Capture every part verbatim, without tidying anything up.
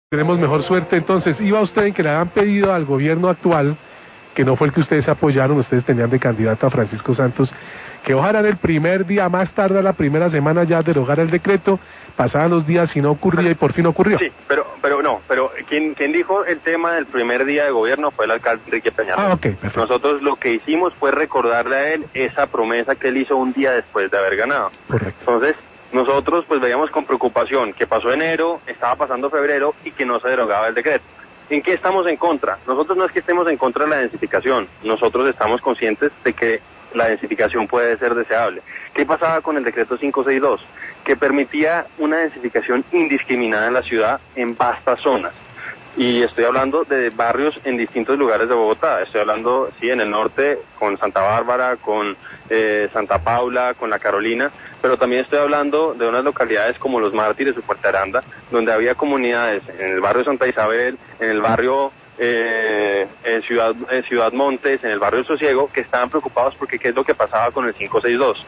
Tenemos mejor suerte. Entonces, iba usted en que le habían pedido al gobierno actual, que no fue el que ustedes apoyaron, ustedes tenían de candidato a Francisco Santos, que ojalá en el primer día, más tarde la primera semana ya derogara el decreto. Pasaban los días y no ocurría, y por fin ocurrió. Sí, pero pero no, pero quien quien dijo el tema del primer día de gobierno fue el alcalde Enrique Peñalosa. Ah, ok, perfecto. Nosotros lo que hicimos fue recordarle a él esa promesa que él hizo un día después de haber ganado. Correcto. Entonces, nosotros pues veíamos con preocupación que pasó enero, estaba pasando febrero y que no se derogaba el decreto. ¿En qué estamos en contra? Nosotros no es que estemos en contra de la densificación, nosotros estamos conscientes de que la densificación puede ser deseable. ¿Qué pasaba con el decreto quinientos sesenta y dos? Que permitía una densificación indiscriminada en la ciudad en vastas zonas. Y estoy hablando de barrios en distintos lugares de Bogotá. Estoy hablando, sí, en el norte, con Santa Bárbara, con eh, Santa Paula, con La Carolina, pero también estoy hablando de unas localidades como Los Mártires o Puerta Aranda, donde había comunidades en el barrio Santa Isabel, en el barrio eh, en Ciudad, en Ciudad Montes, en el barrio El Sosiego, que estaban preocupados porque qué es lo que pasaba con el quinientos sesenta y dos.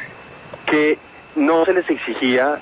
Que no se les exigía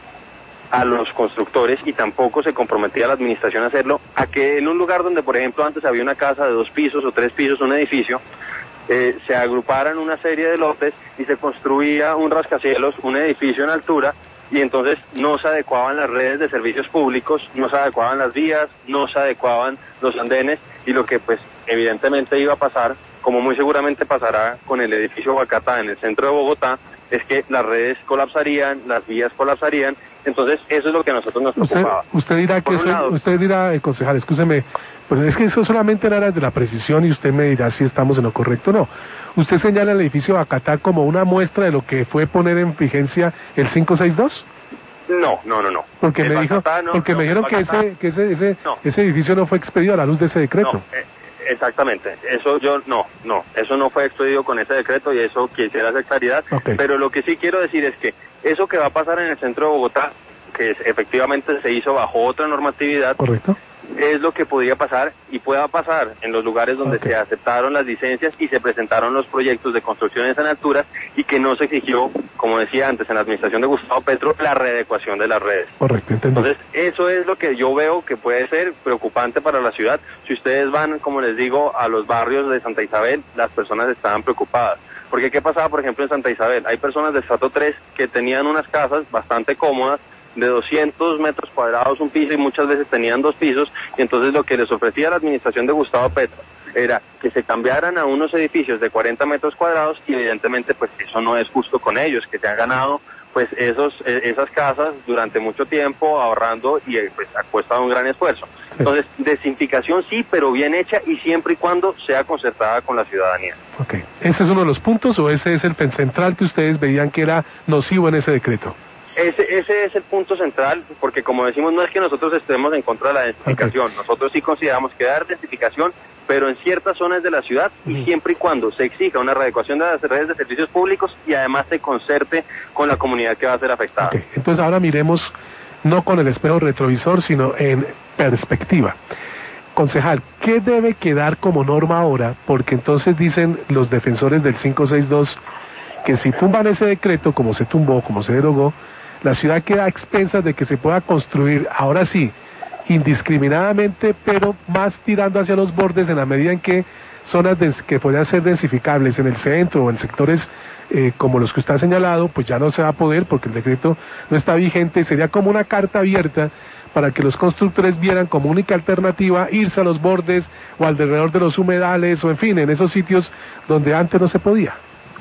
a los constructores y tampoco se comprometía a la administración a hacerlo, a que en un lugar donde por ejemplo antes había una casa de dos pisos o tres pisos, un edificio, eh, se agruparan una serie de lotes y se construía un rascacielos, un edificio en altura, y entonces no se adecuaban las redes de servicios públicos, no se adecuaban las vías, no se adecuaban los andenes, y lo que pues evidentemente iba a pasar, como muy seguramente pasará con el edificio Huacatá en el centro de Bogotá, es que las redes colapsarían, las vías colapsarían. Entonces eso es lo que a nosotros nos preocupaba. Usted, usted dirá que eso, lado, usted dirá, eh, concejal, escúcheme, pues es que eso solamente era de la precisión y usted me dirá si estamos en lo correcto o no. ¿Usted señala el edificio Bacatá como una muestra de lo que fue poner en vigencia el quinientos sesenta y dos? No, no, no, no. Porque el me dijo, no, porque no, me dijeron que Bacatá, ese, que ese, ese, no. ese edificio no fue expedido a la luz de ese decreto. No, eh, exactamente, eso yo, no, no, eso no fue expedido con ese decreto y eso quisiera hacer claridad, Okay. Pero lo que sí quiero decir es que eso que va a pasar en el centro de Bogotá, que es, efectivamente se hizo bajo otra normatividad, correcto, es lo que podría pasar y pueda pasar en los lugares donde okay. se aceptaron las licencias y se presentaron los proyectos de construcciones en alturas y que no se exigió, como decía antes, en la administración de Gustavo Petro, la readecuación de las redes. Correcto, entendí. Entonces, eso es lo que yo veo que puede ser preocupante para la ciudad. Si ustedes van, como les digo, a los barrios de Santa Isabel, las personas estaban preocupadas. Porque ¿qué pasaba, por ejemplo, en Santa Isabel? Hay personas de estrato tres que tenían unas casas bastante cómodas, de doscientos metros cuadrados un piso y muchas veces tenían dos pisos, y entonces lo que les ofrecía la administración de Gustavo Petro era que se cambiaran a unos edificios de cuarenta metros cuadrados y evidentemente pues eso no es justo con ellos, que se han ganado pues esos esas casas durante mucho tiempo ahorrando y pues ha costado un gran esfuerzo. Entonces, desinficación sí, pero bien hecha y siempre y cuando sea concertada con la ciudadanía. Ok, ¿ese es uno de los puntos o ese es el central que ustedes veían que era nocivo en ese decreto? Ese, ese es el punto central, porque como decimos, no es que nosotros estemos en contra de la densificación, okay. Nosotros sí consideramos que dar densificación, pero en ciertas zonas de la ciudad y uh-huh. siempre y cuando se exija una readecuación de las redes de servicios públicos y además se concerte con la comunidad que va a ser afectada. Okay. Entonces ahora miremos no con el espejo retrovisor, sino en perspectiva. Concejal, ¿qué debe quedar como norma ahora? Porque entonces dicen los defensores del quinientos sesenta y dos que si tumban ese decreto, como se tumbó, como se derogó, la ciudad queda a expensas de que se pueda construir, ahora sí, indiscriminadamente, pero más tirando hacia los bordes en la medida en que zonas des- que podrían ser densificables en el centro o en sectores eh, como los que usted ha señalado, pues ya no se va a poder porque el decreto no está vigente. Sería como una carta abierta para que los constructores vieran como única alternativa irse a los bordes o alrededor de los humedales o en fin, en esos sitios donde antes no se podía.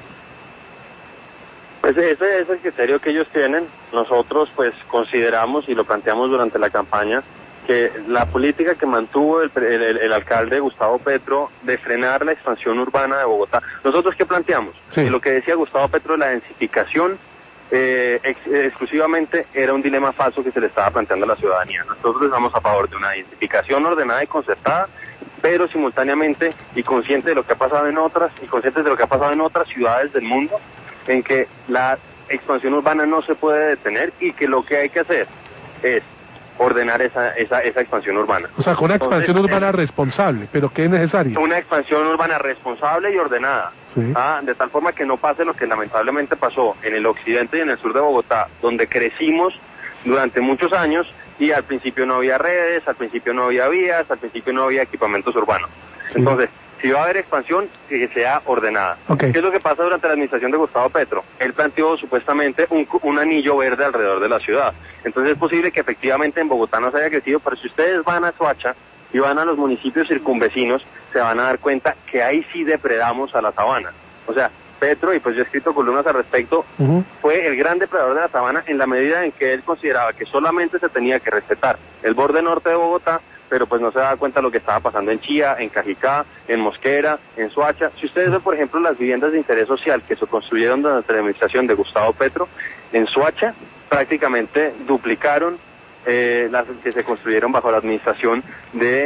Pues ese es el criterio que ellos tienen. Nosotros pues consideramos y lo planteamos durante la campaña que la política que mantuvo el, el, el alcalde Gustavo Petro de frenar la expansión urbana de Bogotá. ¿Nosotros qué planteamos? Sí. Que lo que decía Gustavo Petro, la densificación eh, ex, exclusivamente era un dilema falso que se le estaba planteando a la ciudadanía. Nosotros estamos a favor de una densificación ordenada y concertada, pero simultáneamente y consciente de lo que ha pasado en otras y conscientes de lo que ha pasado en otras ciudades del mundo, en que la expansión urbana no se puede detener y que lo que hay que hacer es ordenar esa esa, esa expansión urbana. O sea, con una expansión Entonces, urbana eh, responsable, pero ¿qué es necesario? Una expansión urbana responsable y ordenada, sí. ¿ah? De tal forma que no pase lo que lamentablemente pasó en el occidente y en el sur de Bogotá, donde crecimos durante muchos años y al principio no había redes, al principio no había vías, al principio no había equipamientos urbanos. Sí. Entonces, si va a haber expansión, que sea ordenada. Okay. ¿Qué es lo que pasa durante la administración de Gustavo Petro? Él planteó supuestamente un, un anillo verde alrededor de la ciudad. Entonces es posible que efectivamente en Bogotá no se haya crecido, pero si ustedes van a Soacha y van a los municipios circunvecinos, se van a dar cuenta que ahí sí depredamos a la sabana. O sea, Petro, y pues yo he escrito columnas al respecto, uh-huh. fue el gran depredador de la sabana en la medida en que él consideraba que solamente se tenía que respetar el borde norte de Bogotá, pero pues no se daba cuenta de lo que estaba pasando en Chía, en Cajicá, en Mosquera, en Soacha. Si ustedes ven, por ejemplo, las viviendas de interés social que se construyeron durante la administración de Gustavo Petro, en Soacha prácticamente duplicaron eh, las que se construyeron bajo la administración de,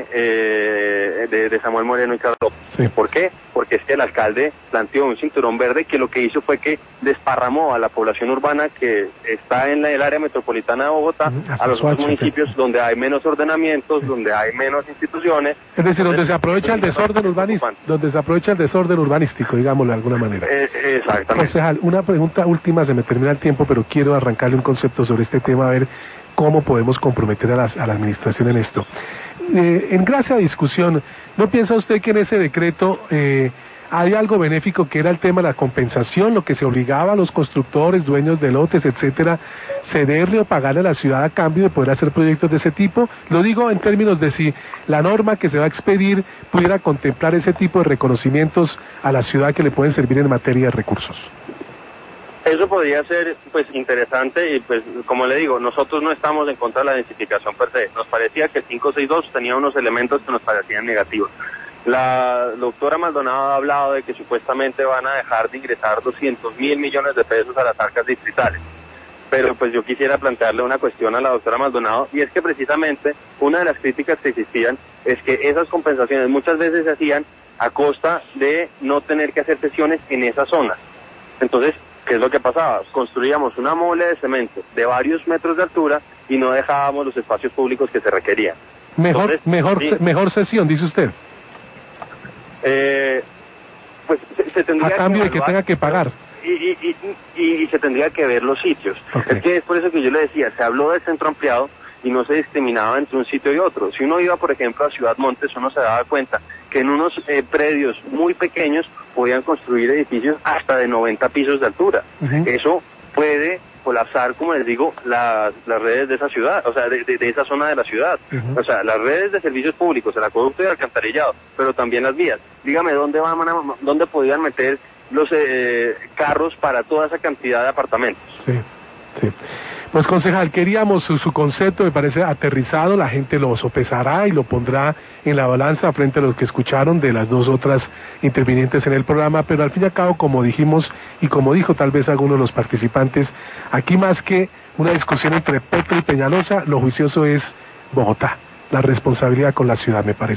eh, de, de Samuel Moreno y Carlos. Sí. ¿Por qué? Porque es que el alcalde planteó un cinturón verde que lo que hizo fue que desparramó a la población urbana que está en la, el área metropolitana de Bogotá, uh, a los otros municipios, sí, donde hay menos ordenamientos, sí, donde hay menos instituciones. Es decir, donde se aprovecha el desorden urbanístico, donde se aprovecha el desorden urbanístico, digámoslo de alguna manera. Eh, exactamente. Concejal, una pregunta última, se me termina el tiempo, pero quiero arrancarle un concepto sobre este tema, a ver cómo podemos comprometer a la, a la administración en esto. Eh, en gracia de discusión, ¿no piensa usted que en ese decreto eh, hay algo benéfico que era el tema de la compensación, lo que se obligaba a los constructores, dueños de lotes, etcétera, cederle o pagarle a la ciudad a cambio de poder hacer proyectos de ese tipo? Lo digo en términos de si la norma que se va a expedir pudiera contemplar ese tipo de reconocimientos a la ciudad que le pueden servir en materia de recursos. Eso podría ser pues interesante y pues como le digo, nosotros no estamos en contra de la densificación per se. Nos parecía que el quinientos sesenta y dos tenía unos elementos que nos parecían negativos. La doctora Maldonado ha hablado de que supuestamente van a dejar de ingresar doscientos mil millones de pesos a las arcas distritales. Pero pues yo quisiera plantearle una cuestión a la doctora Maldonado, y es que precisamente una de las críticas que existían es que esas compensaciones muchas veces se hacían a costa de no tener que hacer sesiones en esa zona. Entonces, ¿qué es lo que pasaba? Construíamos una mole de cemento de varios metros de altura y no dejábamos los espacios públicos que se requerían. Mejor, Entonces, mejor, sí, mejor sesión, dice usted. Eh, pues se, se tendría a cambio que de que tenga que pagar. Y, y, y, y, y se tendría que ver los sitios. Okay. Es que es por eso que yo le decía, se habló del centro ampliado y no se discriminaba entre un sitio y otro. Si uno iba, por ejemplo, a Ciudad Montes, uno se daba cuenta que en unos eh, predios muy pequeños podían construir edificios hasta de noventa pisos de altura. Uh-huh. Eso puede colapsar, como les digo, las, las redes de esa ciudad, o sea, de, de, de esa zona de la ciudad. Uh-huh. O sea, las redes de servicios públicos, el acueducto y el alcantarillado, pero también las vías. Dígame, ¿dónde van a, dónde podían meter los eh, carros para toda esa cantidad de apartamentos? Sí, sí. Pues concejal, queríamos su, su concepto, me parece aterrizado, la gente lo sopesará y lo pondrá en la balanza frente a los que escucharon de las dos otras intervinientes en el programa, pero al fin y al cabo, como dijimos y como dijo tal vez alguno de los participantes, aquí más que una discusión entre Petro y Peñalosa, lo juicioso es Bogotá, la responsabilidad con la ciudad, me parece.